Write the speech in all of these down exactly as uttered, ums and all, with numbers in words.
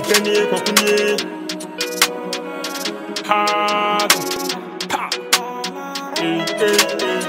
Kenny Kokunye. Hard. Pa. Eh, eh, eh.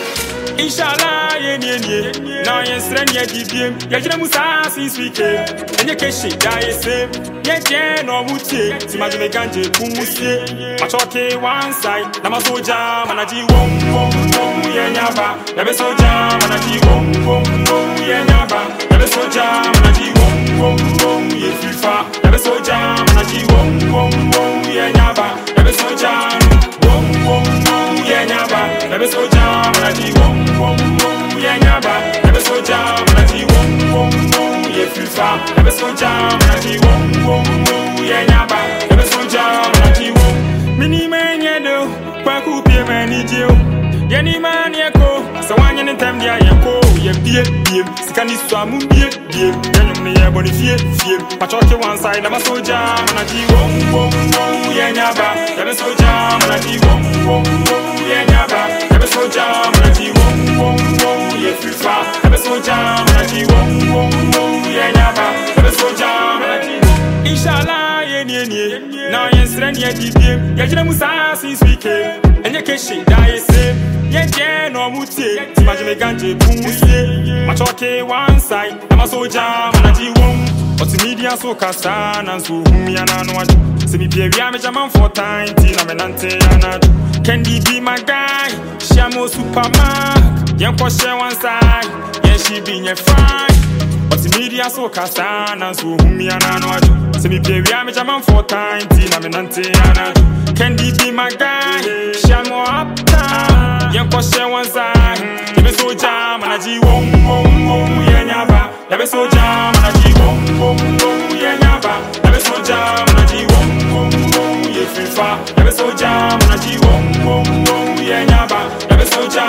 Inshallah, ye ye ye. Now ye sren ye dibiem. Ye jina musa since we came. And ye keshi da ye same. Ye jen no mutie. Si ma jume ganje kumusie. Ma choke one side. Na ma soja manaji wom wom wom ye nyaba. Ya be soja manaji wom wom wom ye nyaba. Ya be soja manaji wom wom wom ye fifa. Ya be soja manaji wom wom wom ye nyaba. Ya be soja wom wom wom ye nyaba. Ya be soja manaji wom wom wom ye nyaba. Ya be soja manaji wom wom wom ye fifa. Ya be soja manaji wom wom wom ye nyaba. Ya be soja manaji wom. Mini man ye do, kwa kupie mani jio. Ye ni man ye ko, sa wanye ni tem dia ye ko. Ye bie bie, sikani swa mu bie bie. Ye nyum ni ye boni fie fie. Pachoke one side, ama soja manaji wom wom wom ye nyaba. Ya be soja manaji wom wom wom ye nyaba. Ya be soja manaji wom wom wom ye fifa. Ya be soja manaji wom wom wom ye nyaba. Ya be soja manaji. Inshallah ye ni ni. Now ye sren ye dibiem. Ye jina musa since we came. And ye keshi da ye same. Ye jen no mutie. Ti ma jume ganje kumusie. Ma choke one side. Na ma soja manaji wom. Oti media so kasa na so humi anano aju. Se mi pie wia me jaman for time ti na me nante anaju. Candy be my guy. Shamo supermark. Yen ko share one side. Yen she be nye fine. Oti media so kasa na so humi anano aju. Se mi pie wia me jaman for time ti na me nante anaju. Candy be my guy. Shamo uptown. Yen ko share one side. Ye be soja manaji wom wom wom ye nyaba. Ya be soja manaji wom wom wom ye nyaba. Ya be soja manaji wom wom wom ye fifa. Ya be soja manaji wom wom wom ye nyaba. Ya be soja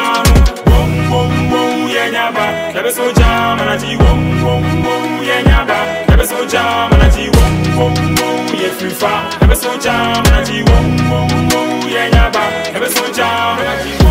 wom wom wom ye nyaba. Ya be soja manaji wom wom wom ye nyaba. Ya be soja manaji wom wom wom ye fifa. Ya be soja manaji wom wom wom ye nyaba. Ya be soja manaji